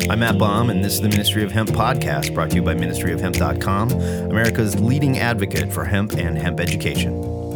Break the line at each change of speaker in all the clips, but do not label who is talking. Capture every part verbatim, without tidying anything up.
I'm Matt Baum, and this is the Ministry of Hemp podcast, brought to you by ministry of hemp dot com, America's leading advocate for hemp and hemp education.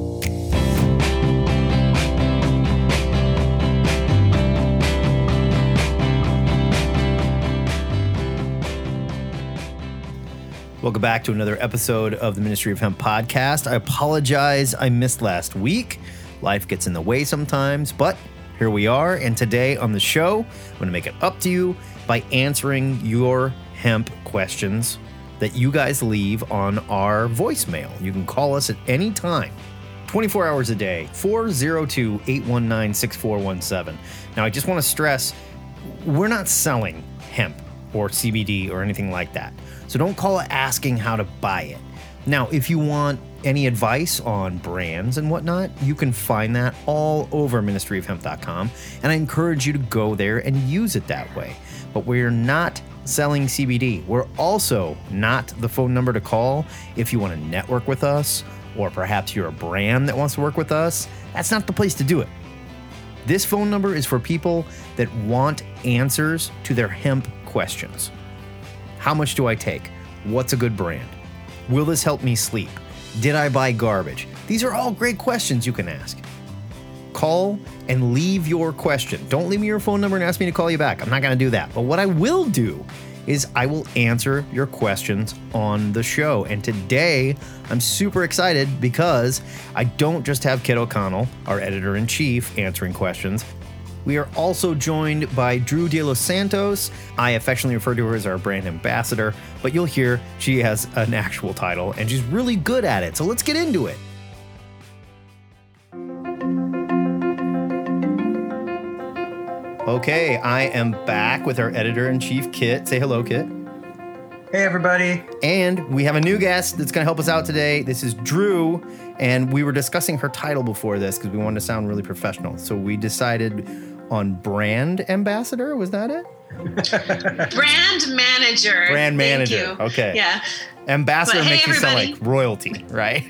Welcome back to another episode of the Ministry of Hemp podcast. I apologize I missed last week. Life gets in the way sometimes, but here we are. And today on the show, I'm going to make it up to you by answering your hemp questions that you guys leave on our voicemail. You can call us at any time, twenty-four hours a day, four oh two, eight one nine, six four one seven. Now, I just want to stress, we're not selling hemp or C B D or anything like that. So don't call it asking how to buy it. Now, if you want any advice on brands and whatnot, you can find that all over ministry of hemp dot com. And I encourage you to go there and use it that way. But we're not selling C B D. We're also not the phone number to call if you want to network with us, or perhaps you're a brand that wants to work with us. That's not the place to do it. This phone number is for people that want answers to their hemp questions. How much do I take? What's a good brand? Will this help me sleep? Did I buy garbage? These are all great questions you can ask. Call and leave your question. Don't leave me your phone number and ask me to call you back. I'm not going to do that. But what I will do is I will answer your questions on the show. And today, I'm super excited because I don't just have Kit O'Connell, our editor-in-chief, answering questions. We are also joined by Drew De Los Santos. I affectionately refer to her as our brand ambassador, but you'll hear she has an actual title, and she's really good at it. So let's get into it. Okay, I am back with our editor-in-chief, Kit. Say hello, Kit.
Hey, everybody.
And we have a new guest that's going to help us out today. This is Drew, and we were discussing her title before this because we wanted to sound really professional. So we decided on brand ambassador. Was that it?
Brand manager.
Brand manager.
Thank you.
Okay.
Yeah.
Ambassador
But, hey,
makes you sound
everybody.
like royalty, right?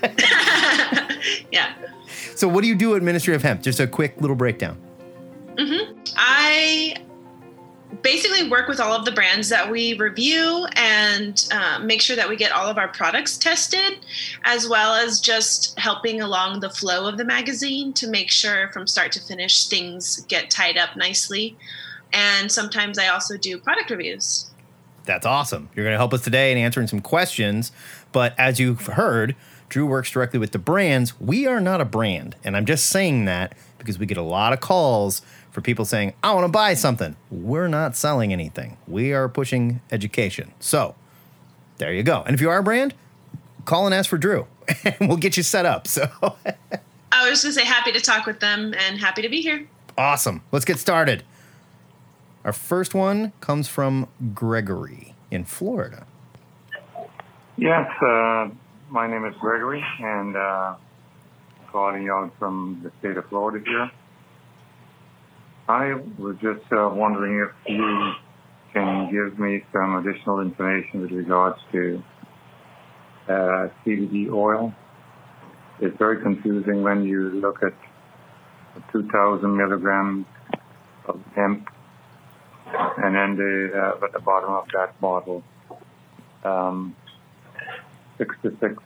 Yeah.
So what do you do at Ministry of Hemp? Just a quick little breakdown.
Mm-hmm. I basically work with all of the brands that we review and uh, make sure that we get all of our products tested, as well as just helping along the flow of the magazine to make sure from start to finish things get tied up nicely. And sometimes I also do product reviews.
That's awesome. You're going to help us today in answering some questions. But as you've heard, Drew works directly with the brands. We are not a brand. And I'm just saying that because we get a lot of calls for people saying, I want to buy something. We're not selling anything. We are pushing education. So there you go. And if you are a brand, call and ask for Drew and we'll get you set up. So
I was just going to say happy to talk with them and happy to be here.
Awesome. Let's get started. Our first one comes from Gregory in Florida.
Yes, uh, my name is Gregory, and uh, calling you out from the state of Florida here. I was just uh, wondering if you can give me some additional information with regards to uh, C B D oil. It's very confusing when you look at two thousand milligrams of hemp, and then they have at the bottom of that bottle um, sixty-six,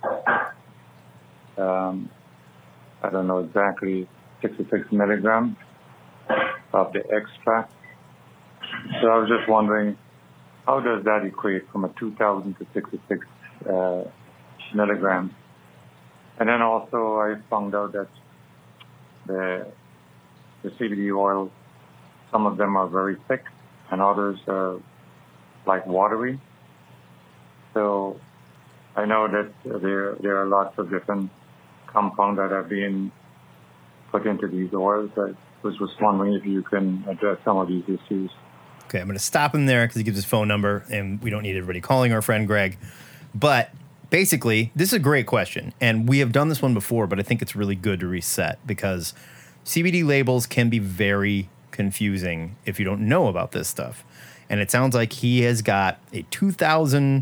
um, I don't know exactly, sixty-six milligrams of the extract. So I was just wondering, how does that equate from a two thousand to sixty-six uh, milligrams? And then also I found out that the, the C B D oils, some of them are very thick and others are like watery. So I know that there there are lots of different compounds that are being put into these oils. I was just wondering if you can address some of these issues.
Okay, I'm going to stop him there because he gives his phone number, and we don't need everybody calling our friend Greg. But basically, this is a great question, and we have done this one before, but I think it's really good to reset because C B D labels can be very confusing if you don't know about this stuff. And it sounds like he has got a two thousand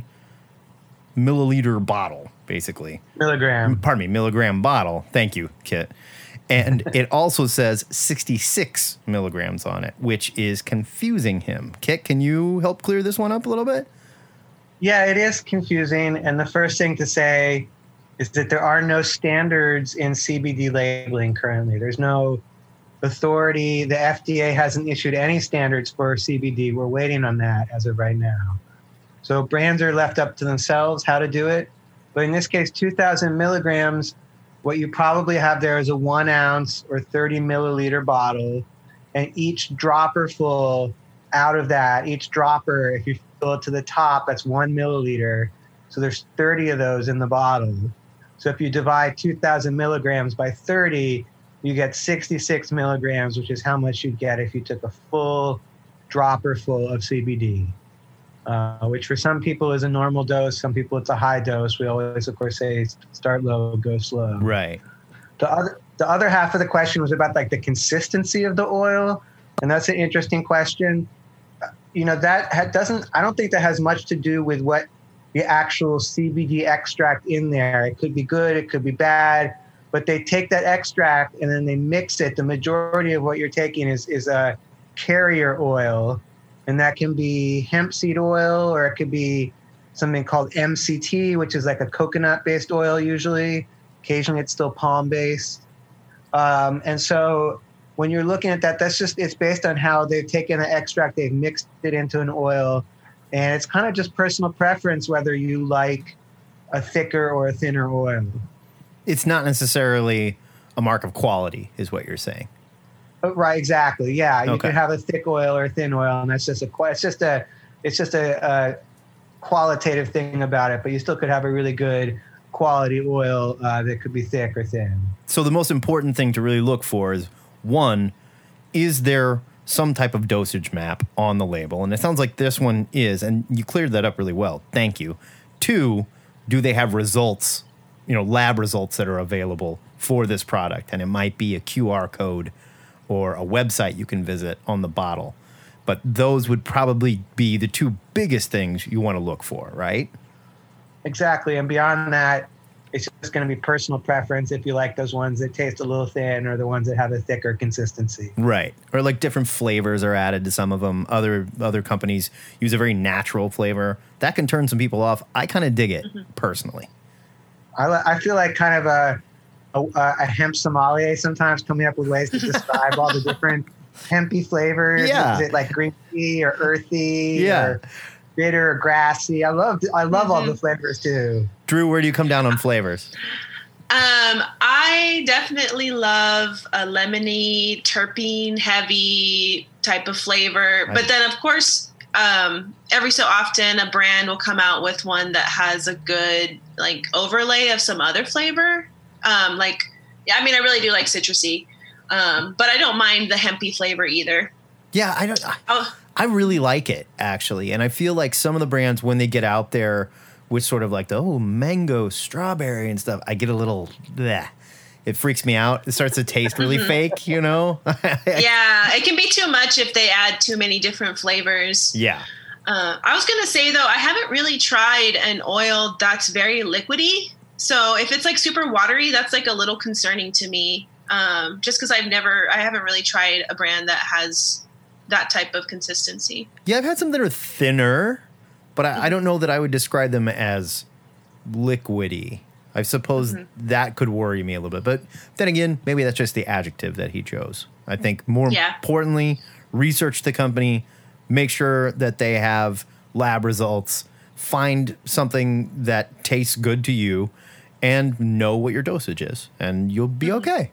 milliliter bottle, basically.
Milligram.
Pardon me, milligram bottle. Thank you, Kit. And it also says sixty-six milligrams on it, which is confusing him. Kit, can you help clear this one up a little bit?
Yeah, it is confusing. And the first thing to say is that there are no standards in C B D labeling currently. There's no authority. The F D A hasn't issued any standards for C B D. We're waiting on that as of right now. So brands are left up to themselves how to do it. But in this case, two thousand milligrams, what you probably have there is a one ounce or thirty milliliter bottle. And each dropper full out of that, each dropper, if you fill it to the top, that's one milliliter. So there's thirty of those in the bottle. So if you divide two thousand milligrams by thirty, you get sixty-six milligrams, which is how much you'd get if you took a full dropper full of C B D, uh, which for some people is a normal dose. Some people it's a high dose. We always, of course, say start low, go slow.
Right.
The other, the other half of the question was about like the consistency of the oil. And that's an interesting question. You know, that ha- doesn't, I don't think that has much to do with what the actual C B D extract in there. It could be good, it could be bad, but they take that extract and then they mix it. The majority of what you're taking is, is a carrier oil, and that can be hemp seed oil, or it could be something called M C T, which is like a coconut-based oil usually. Occasionally it's still palm-based. Um, and so when you're looking at that, that's just, it's based on how they've taken the extract, they've mixed it into an oil, and it's kind of just personal preference whether you like a thicker or a thinner oil.
It's not necessarily a mark of quality, is what you're saying.
Oh, right, exactly. Yeah, you
Okay.
can have a thick oil or a thin oil, and that's just a it's just a it's just a, a qualitative thing about it. But you still could have a really good quality oil uh, that could be thick or thin.
So the most important thing to really look for is, one, is there some type of dosage map on the label? And it sounds like this one is, and you cleared that up really well. Thank you. Two, do they have results, you know, lab results that are available for this product? And it might be a Q R code or a website you can visit on the bottle. But those would probably be the two biggest things you want to look for, right?
Exactly. And beyond that, it's just going to be personal preference if you like those ones that taste a little thin or the ones that have a thicker consistency.
Right. Or like different flavors are added to some of them. Other other companies use a very natural flavor. That can turn some people off. I kind of dig it, mm-hmm. personally.
I, I feel like kind of a, a, a hemp sommelier sometimes, coming up with ways to describe all the different hempy flavors.
Yeah.
Is it like green tea or earthy
yeah.
or bitter or grassy? I love I love mm-hmm. all the flavors too.
Drew, where do you come down on flavors?
Um, I definitely love a lemony, terpene, heavy type of flavor. Right. But then, of course, um, every so often a brand will come out with one that has a good like overlay of some other flavor. Um, like, yeah, I mean, I really do like citrusy, um, but I don't mind the hempy flavor either.
Yeah, I don't. I,
oh.
I really like it, actually. And I feel like some of the brands, when they get out there with sort of like the, oh, mango, strawberry and stuff, I get a little, bleh. It freaks me out. It starts to taste really
mm-hmm.
fake, you know?
Yeah, it can be too much if they add too many different flavors.
Yeah.
Uh, I was going to say, though, I haven't really tried an oil that's very liquidy. So if it's like super watery, that's like a little concerning to me. Um, just because I've never, I haven't really tried a brand that has that type of consistency.
Yeah, I've had some that are thinner, but I, I don't know that I would describe them as liquidy. I suppose mm-hmm. that could worry me a little bit. But then again, maybe that's just the adjective that he chose. I think more yeah. importantly, research the company, make sure that they have lab results, find something that tastes good to you, and know what your dosage is, and you'll be okay.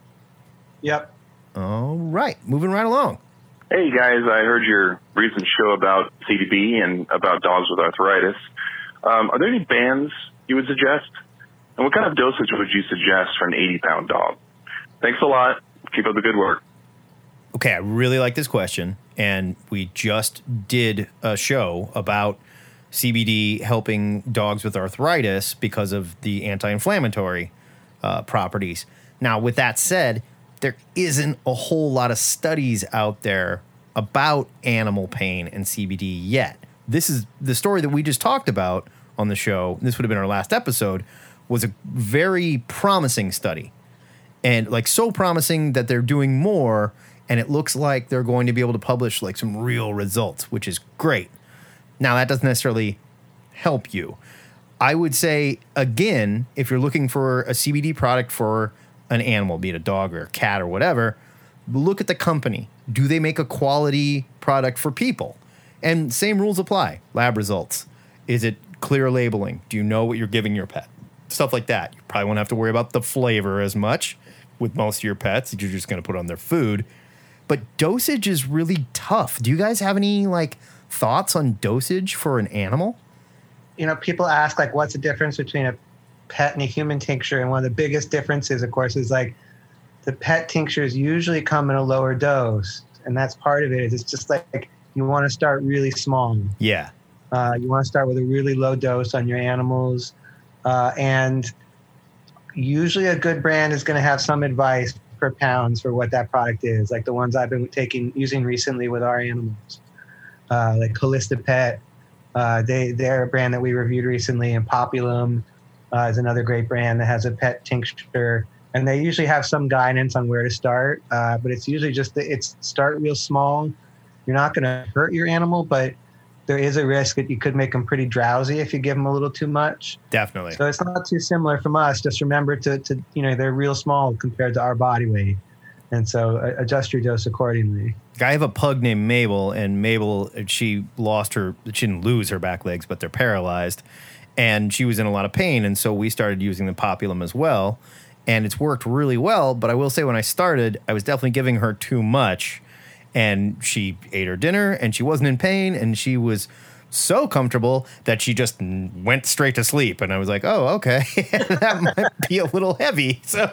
Yep.
All right, moving right along.
Hey, guys, I heard your recent show about C D B and about dogs with arthritis. Um, are there any bands you would suggest? And what kind of dosage would you suggest for an eighty-pound dog? Thanks a lot. Keep up the good work.
Okay, I really like this question, and we just did a show about C B D helping dogs with arthritis because of the anti-inflammatory uh, properties. Now, with that said, there isn't a whole lot of studies out there about animal pain and C B D yet. This is the story that we just talked about on the show. This would have been our last episode, was a very promising study. and like so promising that they're doing more, and it looks like they're going to be able to publish like some real results, which is great. Now, that doesn't necessarily help you. I would say, again, if you're looking for a C B D product for an animal, be it a dog or a cat or whatever, look at the company. Do they make a quality product for people? And same rules apply. Lab results. Is it clear labeling? Do you know what you're giving your pet? Stuff like that. You probably won't have to worry about the flavor as much with most of your pets that you're just going to put on their food. But dosage is really tough. Do you guys have any like thoughts on dosage for an animal?
You know, people ask like, what's the difference between a pet and a human tincture? And one of the biggest differences, of course, is like the pet tinctures usually come in a lower dose. And that's part of it. Is it's just like you want to start really small.
Yeah.
Uh, you want to start with a really low dose on your animals. Uh, and usually a good brand is going to have some advice per pounds for what that product is. Like the ones I've been taking, using recently with our animals. Uh, like Calista Pet. Uh, they, they're a brand that we reviewed recently, and Populum uh, is another great brand that has a pet tincture. And they usually have some guidance on where to start, uh, but it's usually just that it's start real small. You're not going to hurt your animal, but there is a risk that you could make them pretty drowsy if you give them a little too much.
Definitely.
So it's not too similar from us. Just remember to, to you know, they're real small compared to our body weight. And so uh, adjust your dose accordingly.
I have a pug named Mabel, and Mabel, she lost her, she didn't lose her back legs, but they're paralyzed. And she was in a lot of pain. And so we started using the Populum as well. And it's worked really well. But I will say when I started, I was definitely giving her too much. And she ate her dinner and she wasn't in pain. And she was so comfortable that she just went straight to sleep. And I was like, oh, okay, that might be a little heavy. So,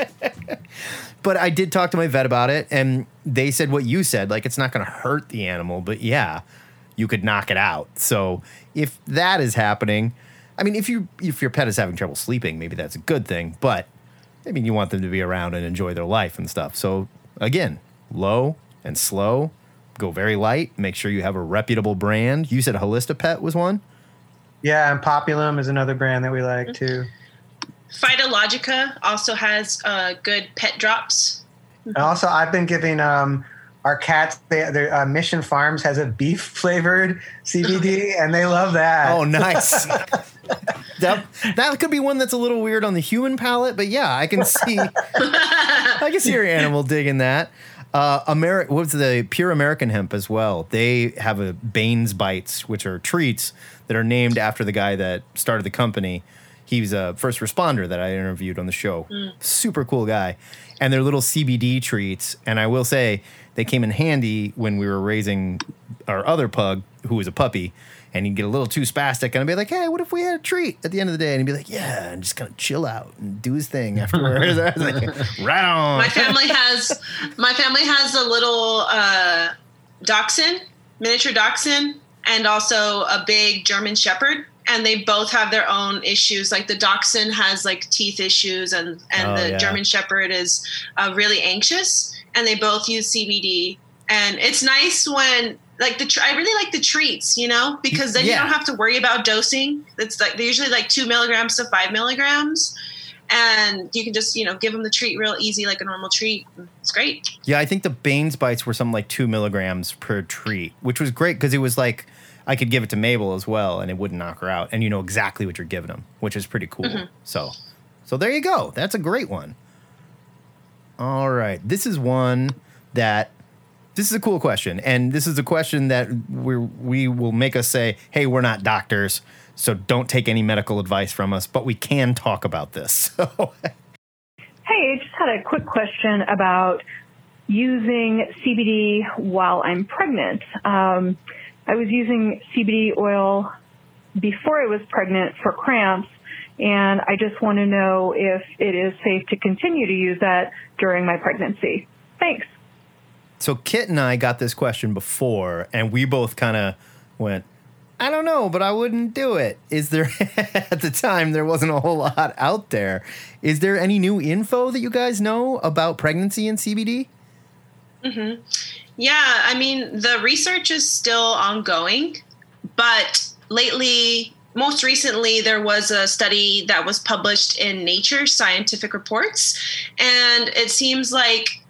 but I did talk to my vet about it, and they said what you said, like, it's not going to hurt the animal, but yeah, you could knock it out. So if that is happening, I mean, if you, if your pet is having trouble sleeping, maybe that's a good thing, but I mean, you want them to be around and enjoy their life and stuff. So again, low and slow. Go very light. Make sure you have a reputable brand. You said Calista Pet was one?
Yeah, and Populum is another brand that we like too.
Phytologica also has uh, good pet drops.
And also, I've been giving um, our cats, they, their uh, Mission Farms has a beef flavored C B D, and they love that.
Oh, nice. that, that could be one that's a little weird on the human palate, but yeah, I can see, I can see your animal digging that. Uh, Ameri- what's the Pure American Hemp as well? They have a Bane's Bites, which are treats that are named after the guy that started the company. He was a first responder that I interviewed on the show. Mm. Super cool guy. And they're little C B D treats. And I will say they came in handy when we were raising our other pug, who was a puppy. And he'd get a little too spastic, and I'd be like, hey, what if we had a treat at the end of the day? And he'd be like, yeah, and just kind of chill out and do his thing afterwards. I was like, right on.
My family has my family has a little uh, dachshund, miniature dachshund, and also a big German Shepherd. And they both have their own issues. Like the dachshund has like teeth issues, and, and
oh,
the
yeah.
German Shepherd is uh, really anxious. And they both use C B D. And it's nice when like the I really like the treats, you know, because then yeah. you don't have to worry about dosing. It's like they're usually like two milligrams to five milligrams. And you can just, you know, give them the treat real easy, like a normal treat. It's great.
Yeah, I think the Bane's Bites were something like two milligrams per treat, which was great because it was like I could give it to Mabel as well, and it wouldn't knock her out. And you know exactly what you're giving them, which is pretty cool. Mm-hmm. So, so there you go. That's a great one. All right, this is one that this is a cool question, and this is a question that we we will make us say, "Hey, we're not doctors." So don't take any medical advice from us, but we can talk about this. So.
Hey, I just had a quick question about using C B D while I'm pregnant. Um, I was using C B D oil before I was pregnant for cramps, and I just want to know if it is safe to continue to use that during my pregnancy. Thanks.
So Kit and I got this question before, and we both kind of went, I don't know, but I wouldn't do it. Is there, at the time, there wasn't a whole lot out there. Is there any new info that you guys know about pregnancy and C B D?
Mm-hmm. Yeah, I mean, the research is still ongoing, but lately most recently, there was a study that was published in Nature Scientific Reports, and it seems like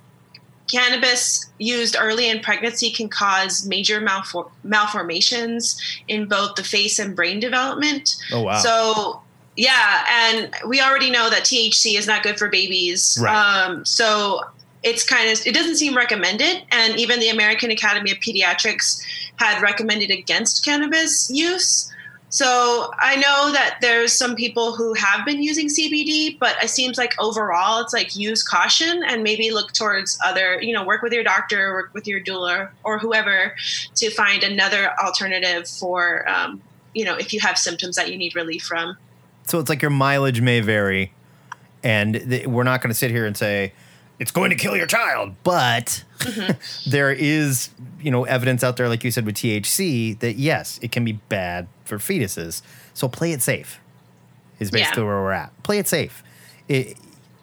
cannabis used early in pregnancy can cause major malfor- malformations in both the face and brain development.
Oh, wow.
So, yeah, and we already know that T H C is not good for babies.
Right.
Um, so it's kind of, it doesn't seem recommended. And even the American Academy of Pediatrics had recommended against cannabis use. So I know that there's some people who have been using C B D, but it seems like overall it's like use caution and maybe look towards other, you know, work with your doctor, work with your doula or whoever to find another alternative for, um, you know, if you have symptoms that you need relief from.
So it's like your mileage may vary, and th- we're not going to sit here and say it's going to kill your child, but mm-hmm. there is, you know, evidence out there, like you said, with T H C that yes, it can be bad for fetuses. So play it safe is basically yeah. where we're at. Play it safe. It,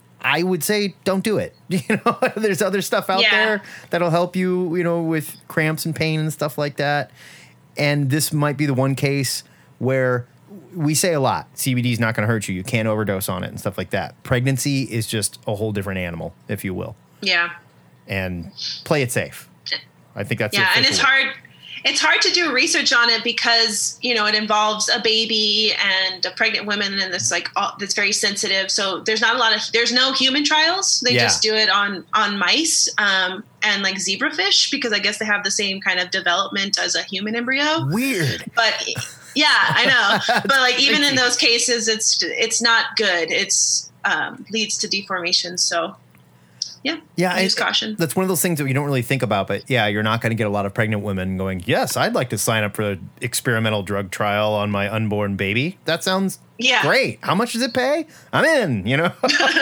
I would say don't do it. You know, there's other stuff out yeah. there that'll help you, you know, with cramps and pain and stuff like that. And this might be the one case where we say a lot, C B D is not going to hurt you. You can't overdose on it and stuff like that. Pregnancy is just a whole different animal, if you will.
Yeah.
And play it safe. I think that's
yeah, and it's word. hard. It's hard to do research on it because, you know, it involves a baby and a pregnant woman, and it's like all, it's very sensitive. So there's not a lot of there's no human trials. They yeah. just do it on on mice um, and like zebrafish because I guess they have the same kind of development as a human embryo.
Weird,
but yeah, I know. But like even in those cases, it's it's not good. It's um, leads to deformation. So. Yeah.
Yeah.
Use caution.
That's one of those things that you don't really think about, but yeah, you're not going to get a lot of pregnant women going, yes, I'd like to sign up for an experimental drug trial on my unborn baby. That sounds yeah. great. How much does it pay? I'm in, you know?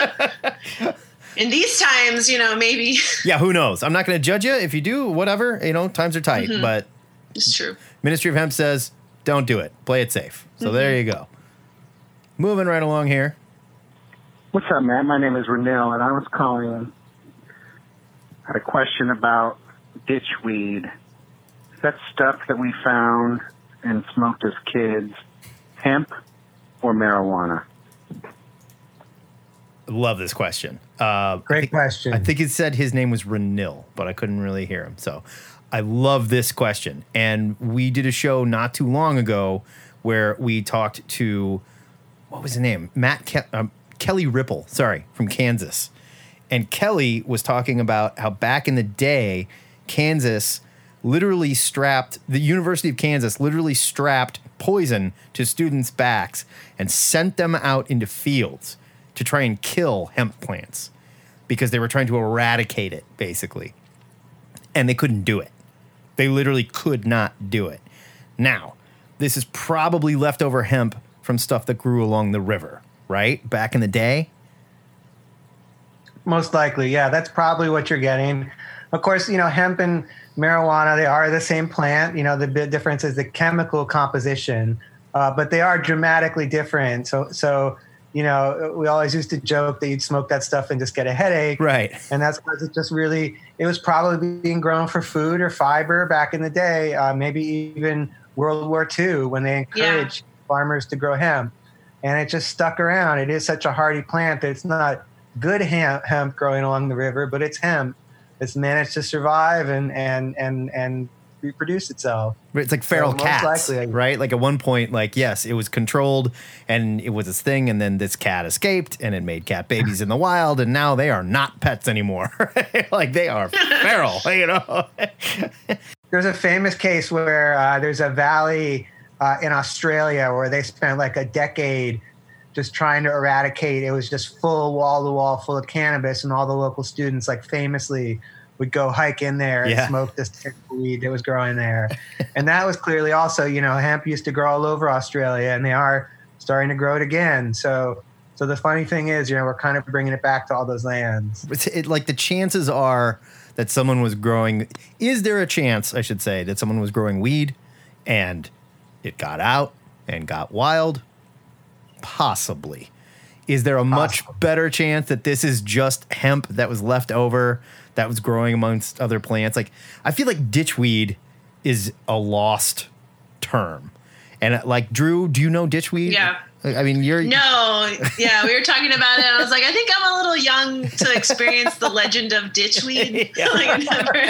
In these times, you know, maybe.
Yeah. Who knows? I'm not going to judge you. If you do, whatever, you know, times are tight, mm-hmm. but
it's true.
Ministry of Hemp says, don't do it. Play it safe. So mm-hmm. there you go. Moving right along here.
What's up, man? My name is Renell, and I was calling. I had a question about ditchweed. Is that stuff that we found and smoked as kids hemp or marijuana?
Love this question. Uh,
Great
I think,
question.
I think it said his name was Renil, but I couldn't really hear him. So I love this question. And we did a show not too long ago where we talked to, what was his name? Matt Ke- um, Kelly Ripple, sorry, from Kansas. And Kelly was talking about how back in the day, Kansas literally strapped, the University of Kansas literally strapped poison to students' backs and sent them out into fields to try and kill hemp plants because they were trying to eradicate it, basically. And they couldn't do it. They literally could not do it. Now, this is probably leftover hemp from stuff that grew along the river, right? Back in the day.
Most likely, yeah. That's probably what you're getting. Of course, you know, hemp and marijuana, they are the same plant. You know, the big difference is the chemical composition, uh, but they are dramatically different. So, so you know, we always used to joke that you'd smoke that stuff and just get a headache.
Right.
And that's because it just really, it was probably being grown for food or fiber back in the day, uh, maybe even World War Two when they encouraged yeah. farmers to grow hemp. And it just stuck around. It is such a hardy plant that it's not good hemp, hemp growing along the river, but it's hemp. It's managed to survive and and and and reproduce itself.
It's like feral
so
cats,
likely,
right? Like at one point, like yes, it was controlled and it was this thing, and then this cat escaped and it made cat babies in the wild, and now they are not pets anymore. Like they are feral, you know.
There's a famous case where uh, there's a valley uh, in Australia where they spent like a decade just trying to eradicate. It was just full wall to wall full of cannabis, and all the local students like famously would go hike in there and
yeah.
smoke this terrible weed that was growing there. And that was clearly also, you know, hemp used to grow all over Australia, and they are starting to grow it again. So, so the funny thing is, you know, we're kind of bringing it back to all those lands.
It's it, like the chances are that someone was growing, is there a chance, I should say, that someone was growing weed and it got out and got wild? Possibly. Is there a much Possibly. better chance that this is just hemp that was left over that was growing amongst other plants? Like, I feel like ditchweed is a lost term. And uh, like, Drew, do you know ditchweed?
Yeah.
I mean, you're
no, yeah, we were talking about it. I was like, I think I'm a little young to experience the legend of ditchweed. Like, I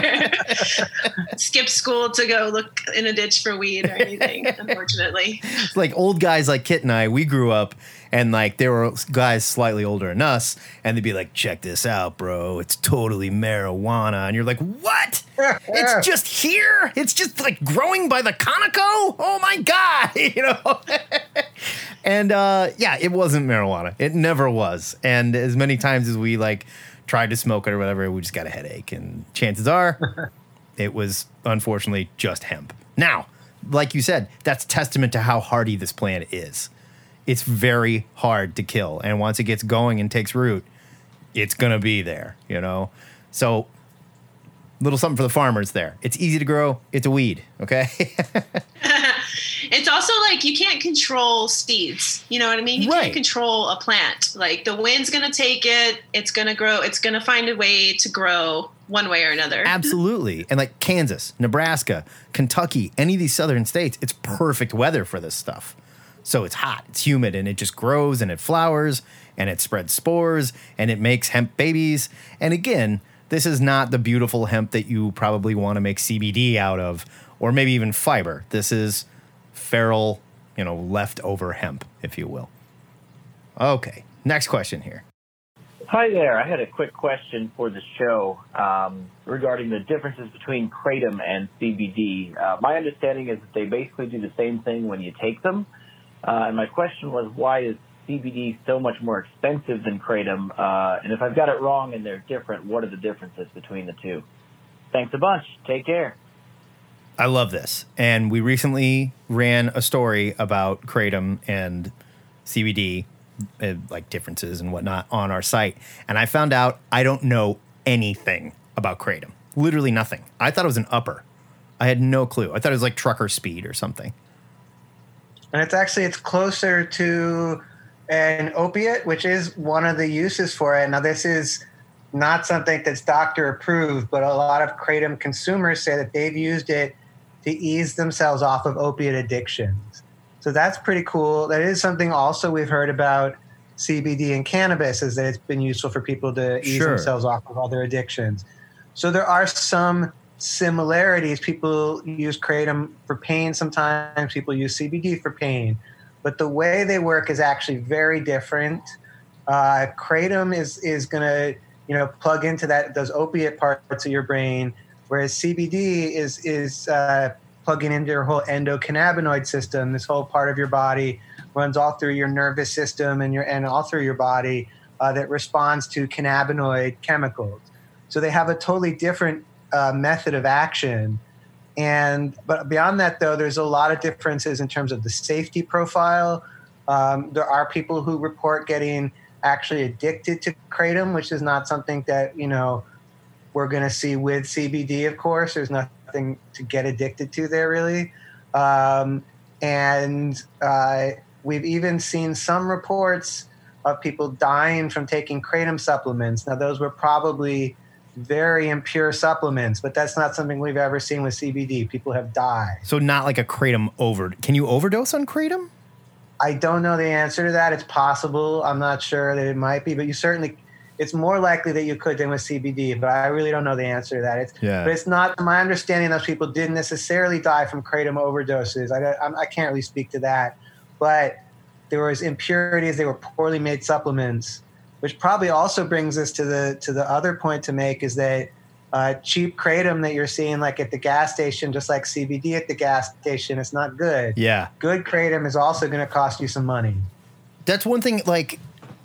never skipped school to go look in a ditch for weed or anything, unfortunately.
It's like old guys like Kit and I, we grew up and like there were guys slightly older than us and they'd be like, check this out, bro. It's totally marijuana. And you're like, what? It's just here? It's just like growing by the Conoco? Oh my God. You know? And uh, yeah, it wasn't marijuana. It never was. And as many times as we like tried to smoke it or whatever, we just got a headache. And chances are it was unfortunately just hemp. Now, like you said, that's testament to how hardy this plant is. It's very hard to kill. And once it gets going and takes root, it's going to be there, you know? So little something for the farmers there. It's easy to grow. It's a weed. Okay.
It's also like you can't control seeds. You know what I mean? You
Right.
can't control a plant. Like the wind's going to take it. It's going to grow. It's going to find a way to grow one way or another.
Absolutely. And like Kansas, Nebraska, Kentucky, any of these southern states, it's perfect weather for this stuff. So it's hot, it's humid, and it just grows and it flowers and it spreads spores and it makes hemp babies. And again, this is not the beautiful hemp that you probably want to make C B D out of or maybe even fiber. This is feral, you know, leftover hemp, if you will. Okay, next question here.
Hi there. I had a quick question for the show um, regarding the differences between kratom and C B D. Uh, my understanding is that they basically do the same thing when you take them. Uh, and my question was, why is C B D so much more expensive than kratom? Uh, and if I've got it wrong and they're different, what are the differences between the two? Thanks a bunch. Take care.
I love this. And we recently ran a story about kratom and C B D, uh, like differences and whatnot, on our site. And I found out I don't know anything about kratom. Literally nothing. I thought it was an upper. I had no clue. I thought it was like trucker speed or something.
And it's actually, it's closer to an opiate, which is one of the uses for it. Now, this is not something that's doctor approved, but a lot of kratom consumers say that they've used it to ease themselves off of opiate addictions. So that's pretty cool. That is something also we've heard about C B D and cannabis, is that it's been useful for people to ease
Sure.
themselves off of all their addictions. So there are some similarities. People use kratom for pain sometimes. People use C B D for pain. But the way they work is actually very different. Uh, kratom is is going to, you know, plug into that those opiate parts of your brain, whereas C B D is is uh, plugging into your whole endocannabinoid system. This whole part of your body runs all through your nervous system and your and all through your body uh, that responds to cannabinoid chemicals. So they have a totally different uh, method of action. And but beyond that, though, there's a lot of differences in terms of the safety profile. Um, there are people who report getting actually addicted to kratom, which is not something that, you know, we're going to see with C B D, of course. There's nothing to get addicted to there, really. Um, and uh, we've even seen some reports of people dying from taking kratom supplements. Now, those were probably very impure supplements, but that's not something we've ever seen with C B D. People have died.
So not like a kratom over. Can you overdose on kratom?
I don't know the answer to that. It's possible. I'm not sure that it might be, but you certainly, it's more likely that you could than with C B D, but I really don't know the answer to that. It's,
Yeah.
But it's not, my understanding, those people didn't necessarily die from kratom overdoses. I, I, I can't really speak to that, but there was impurities. They were poorly made supplements, which probably also brings us to the to the other point to make, is that uh, cheap kratom that you're seeing like at the gas station, just like C B D at the gas station, it's not good.
Yeah.
Good kratom is also going to cost you some money.
That's one thing, like,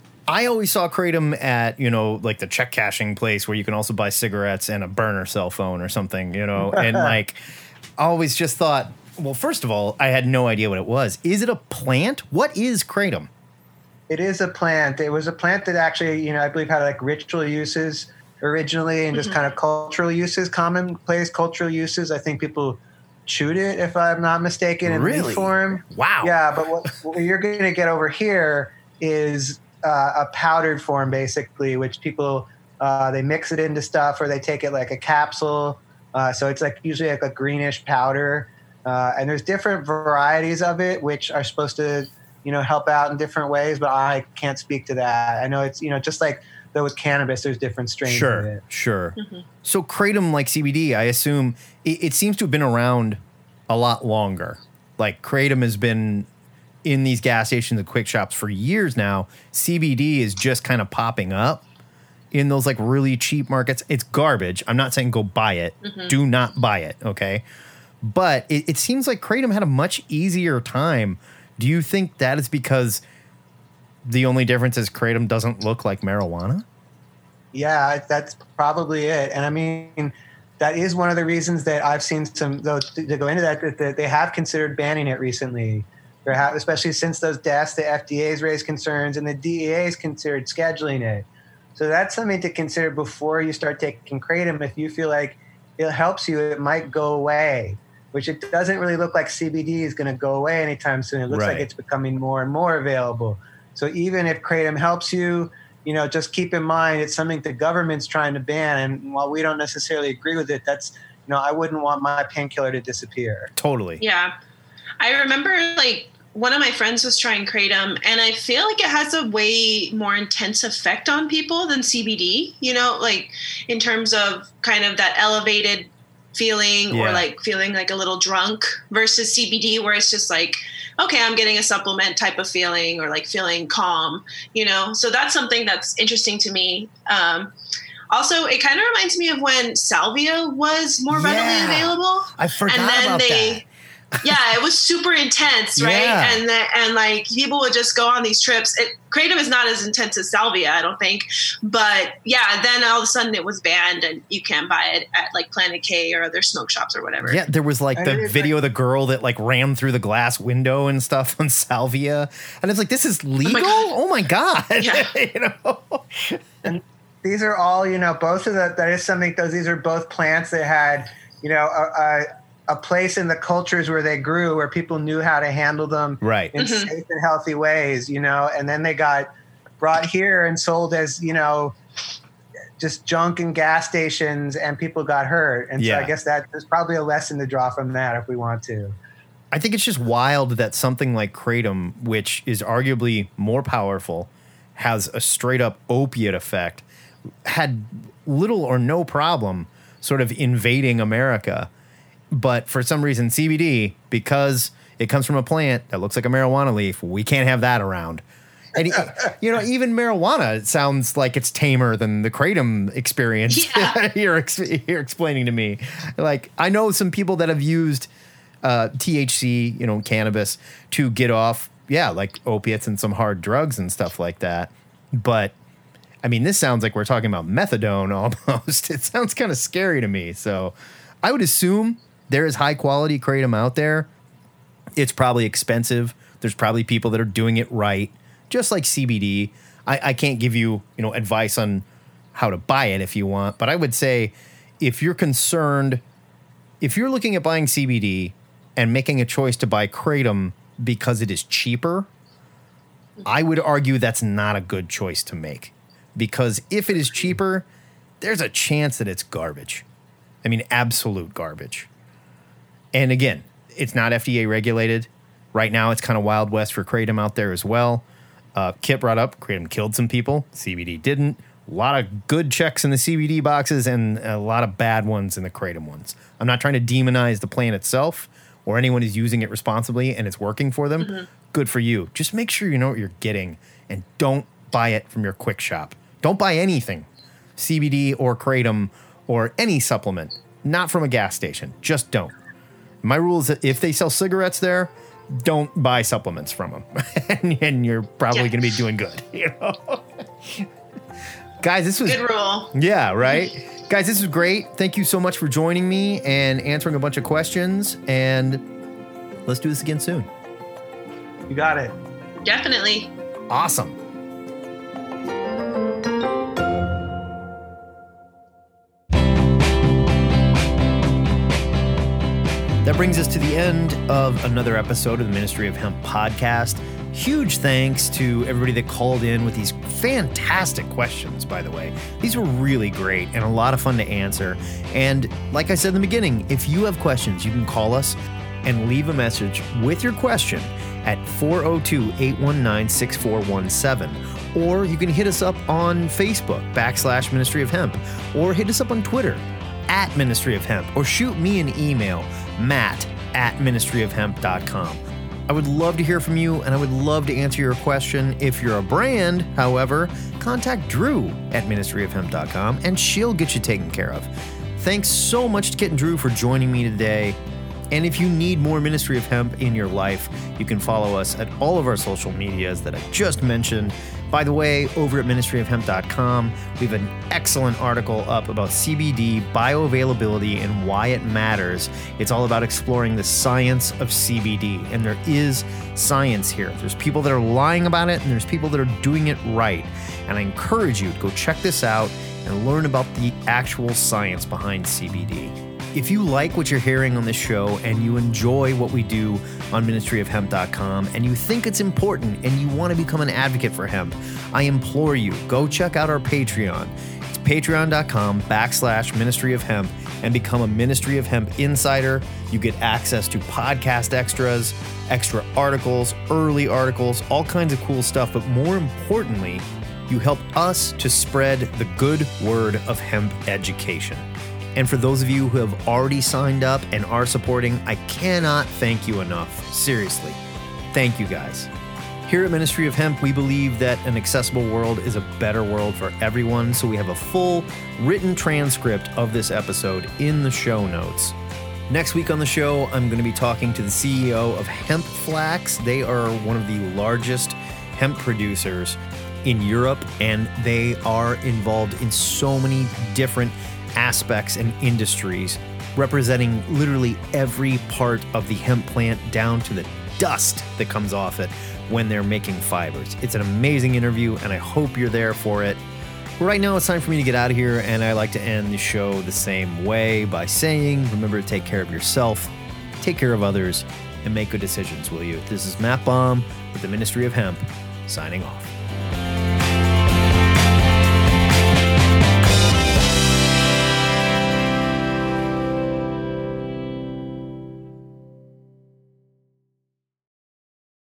I always saw kratom at, you know, like the check cashing place where you can also buy cigarettes and a burner cell phone or something, you know, and like, I always just thought, well, first of all, I had no idea what it was. Is it a plant? What is kratom?
It is a plant. It was a plant that actually, you know, I believe had like ritual uses originally and just
Mhm.
kind of cultural uses, commonplace cultural uses. I think people chewed it, if I'm not mistaken, in
Really?
leaf form.
Wow.
Yeah, but what, what you're going to get over here is uh, a powdered form, basically, which people, uh, they mix it into stuff or they take it like a capsule. Uh, so it's like usually like a greenish powder. Uh, and there's different varieties of it, which are supposed to, you know, help out in different ways, but I can't speak to that. I know it's, you know, just like though with cannabis, there's different strains
sure,
of it.
Sure, sure. Mm-hmm. So Kratom, like C B D, I assume it, it seems to have been around a lot longer. Like Kratom has been in these gas stations and quick shops for years now. C B D is just kind of popping up in those like really cheap markets. It's garbage. I'm not saying go buy it. Mm-hmm. Do not buy it, okay? But it, it seems like Kratom had a much easier time. Do you think that is because the only difference is Kratom doesn't look like marijuana?
Yeah, that's probably it. And I mean, that is one of the reasons that I've seen some, though, to, to go into that, that, that they have considered banning it recently. There have, especially since those deaths, the F D A's raised concerns and the D E A's considered scheduling it. So that's something to consider before you start taking Kratom. If you feel like it helps you, it might go away, which it doesn't really look like C B D is going to go away anytime soon. It looks right. like it's becoming more and more available. So even if Kratom helps you, you know, just keep in mind it's something the government's trying to ban. And while we don't necessarily agree with it, that's, you know, I wouldn't want my painkiller to disappear.
Totally.
Yeah. I remember like one of my friends was trying Kratom, and I feel like it has a way more intense effect on people than C B D, you know, like in terms of kind of that elevated feeling yeah. or like feeling like a little drunk versus C B D where it's just like, okay, I'm getting a supplement type of feeling or like feeling calm, you know? So that's something that's interesting to me. Um, also, it kind of reminds me of when salvia was more
yeah.
readily available.
I forgot
and then
about
they,
that.
Yeah, it was super intense, right?
Yeah.
And the, and like people would just go on these trips. It, Kratom is not as intense as salvia, I don't think. But yeah, then all of a sudden it was banned and you can't buy it at like Planet K or other smoke shops or whatever.
Yeah, there was like the video of the girl that like ran through the glass window and stuff on salvia. And it's like, this is legal? Oh my God. Oh my God.
Yeah.
You know?
And these are all, you know, both of the, that is something, those, these are both plants that had, you know, a, a a place in the cultures where they grew, where people knew how to handle them
right.
in
Mm-hmm.
safe and healthy ways, you know, and then they got brought here and sold as, you know, just junk in gas stations and people got hurt. And
yeah.
so I guess that there's probably a lesson to draw from that if we want to.
I think it's just wild that something like Kratom, which is arguably more powerful, has a straight up opiate effect, had little or no problem sort of invading America. But for some reason, C B D, because it comes from a plant that looks like a marijuana leaf, we can't have that around. And, you know, even marijuana, it sounds like it's tamer than the Kratom experience
Yeah.
you're, ex- you're explaining to me. Like, I know some people that have used uh, T H C, you know, cannabis, to get off, yeah, like opiates and some hard drugs and stuff like that. But, I mean, this sounds like we're talking about methadone almost. It sounds kind of scary to me. So I would assume there is high quality Kratom out there. It's probably expensive. There's probably people that are doing it right, just like C B D. I, I can't give you, you know, advice on how to buy it if you want, but I would say if you're concerned, if you're looking at buying C B D and making a choice to buy Kratom because it is cheaper, I would argue that's not a good choice to make, because if it is cheaper, there's a chance that it's garbage. I mean, absolute garbage. And again, it's not F D A regulated. Right now, it's kind of Wild West for Kratom out there as well. Uh, Kit brought up Kratom killed some people. C B D didn't. A lot of good checks in the C B D boxes and a lot of bad ones in the Kratom ones. I'm not trying to demonize the plant itself or anyone who's using it responsibly and it's working for them. Mm-hmm. Good for you. Just make sure you know what you're getting and don't buy it from your quick shop. Don't buy anything, C B D or Kratom or any supplement, not from a gas station. Just don't. My rule is that if they sell cigarettes there, don't buy supplements from them, and, and you're probably yeah. going to be doing good. You know, guys, this was
good rule.
Yeah, right, guys, this was great. Thank you so much for joining me and answering a bunch of questions. And let's do this again soon.
You got it.
Definitely.
Awesome. That brings us to the end of another episode of the Ministry of Hemp podcast. Huge thanks to everybody that called in with these fantastic questions, by the way. These were really great and a lot of fun to answer. And like I said in the beginning, if you have questions, you can call us. and leave a message with your question at four oh two, eight one nine, six four one seven. Or you can hit us up on Facebook, backslash Ministry of Hemp, or hit us up on Twitter, at Ministry of Hemp, or shoot me an email, matt at ministry of hemp dot com. I would love to hear from you, and I would love to answer your question. If you're a brand, however, contact Drew at ministry of hemp dot com, and she'll get you taken care of. Thanks so much to Kit and Drew for joining me today. And if you need more Ministry of Hemp in your life, you can follow us at all of our social medias that I just mentioned. By the way, over at ministry of hemp dot com, we have an excellent article up about C B D, bioavailability, and why it matters. It's all about exploring the science of C B D, and there is science here. There's people that are lying about it, and there's people that are doing it right. And I encourage you to go check this out and learn about the actual science behind C B D. If you like what you're hearing on this show and you enjoy what we do on ministry of hemp dot com and you think it's important and you want to become an advocate for hemp, I implore you, go check out our Patreon. It's patreon.com backslash Ministry of Hemp and become a Ministry of Hemp insider. You get access to podcast extras, extra articles, early articles, all kinds of cool stuff. But more importantly, you help us to spread the good word of hemp education. And for those of you who have already signed up and are supporting, I cannot thank you enough. Seriously. Thank you guys. Here at Ministry of Hemp, we believe that an accessible world is a better world for everyone, so we have a full written transcript of this episode in the show notes. Next week on the show, I'm going to be talking to the C E O of Hemp Flax. They are one of the largest hemp producers in Europe, and they are involved in so many different aspects and industries, representing literally every part of the hemp plant down to the dust that comes off it when they're making fibers. It's an amazing interview, and I hope you're there for it. But right now, it's time for me to get out of here, and I like to end the show the same way by saying, remember to take care of yourself, take care of others, and make good decisions, will you? This is Matt Baum with the Ministry of Hemp, signing off.